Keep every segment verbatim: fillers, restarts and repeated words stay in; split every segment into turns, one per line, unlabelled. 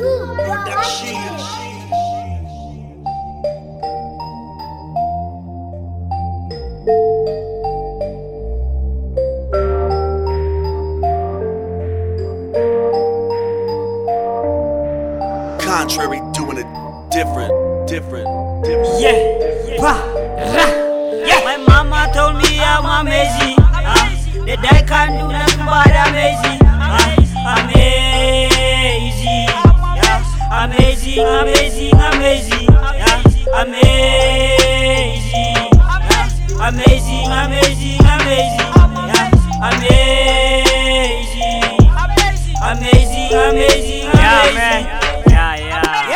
Contrary, doing it different, different, different.
Yeah, bah, rah. Yeah. My mama told me I'm amazing. Uh, that I can do nothing but amazing. Uh, amazing. Yeah. Amazing, amazing, amazing. Yeah. Amazing. Yeah. Amazing, amazing, amazing. Yeah. Amazing. Amazing, amazing, amazing. Yeah, man. Yeah, yeah.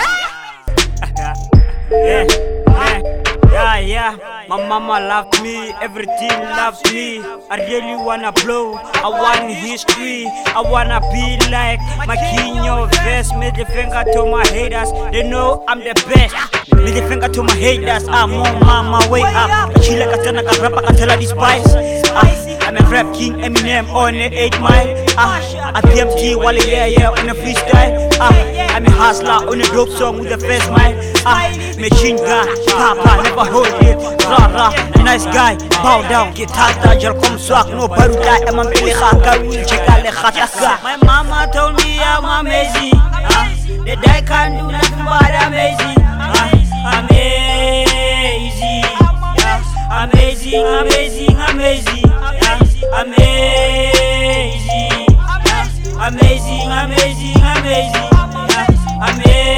Yeah, yeah, yeah, yeah. My mama loved me, everything loved me. I really wanna blow, I want history. I wanna be like my king of best. Middle finger to my haters, they know I'm the best. Middle finger to my haters, I'm on my way up. Chill like a turn like a rapper, I tell her despise. I'm a rap king, Eminem on the eight mile. Ah, I P M T, Wally, yeah, yeah, on a freestyle. Ah, I'm a hustler on a dope song with the first mile. Ah, machine gun, papa, never hold it. Rara, nice guy, bow down, get harder, you'll come swag, no baruta, I'm a Melihaka, we'll check out the Khataka. My mama told me I'm amazing. Ah, that I can do nothing but amazing. Ah, amazing. Yeah, amazing, amazing, amazing. Yeah, amazing. Yeah, amazing, amazing, amazing. Yeah,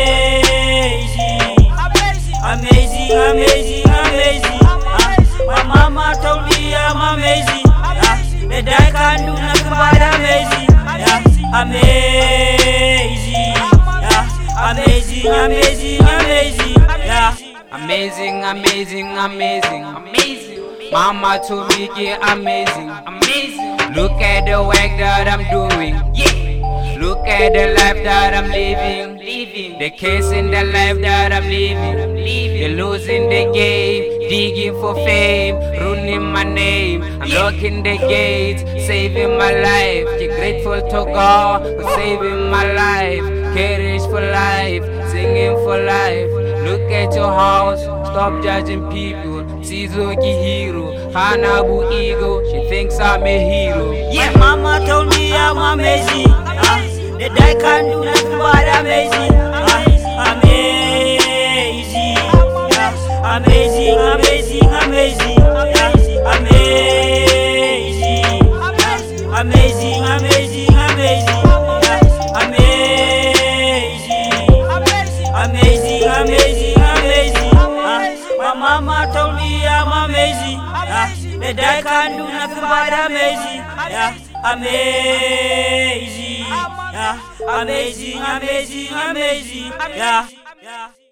amazing. Amazing, amazing, amazing. Uh, my mama told me I'm amazing. Uh, that I can do nothing but amazing. Yeah, amazing. Yeah, amazing, amazing, amazing. Yeah,
amazing, amazing, amazing, amazing. Mama told me get amazing, amazing. Look at the work that I'm doing. Yeah. Look at the life that I'm living, living. The case in the life that I'm living, living. They're losing the game, digging for fame, ruining my name. I'm locking the gates, saving my life. You're grateful to God for saving my life. Courage for life, singing for life. Look at your house, stop judging people. Sizuki hero, Hanabu ego, she thinks I'm a hero.
Yeah, mama told me I'm amazing. That I can do nothing but amazing. Uh, amazing. Yeah. Amazing, amazing, amazing. Yeah. Amazing. Yeah. Amazing, amazing, amazing. Yeah. Amazing. Amazing, amazing, amazing. Uh, my mama told me I'm amazing. Uh, that I can do nothing but amazing. Yeah. Amazing. Yeah, amazing, amazing, amazing. Yeah, yeah.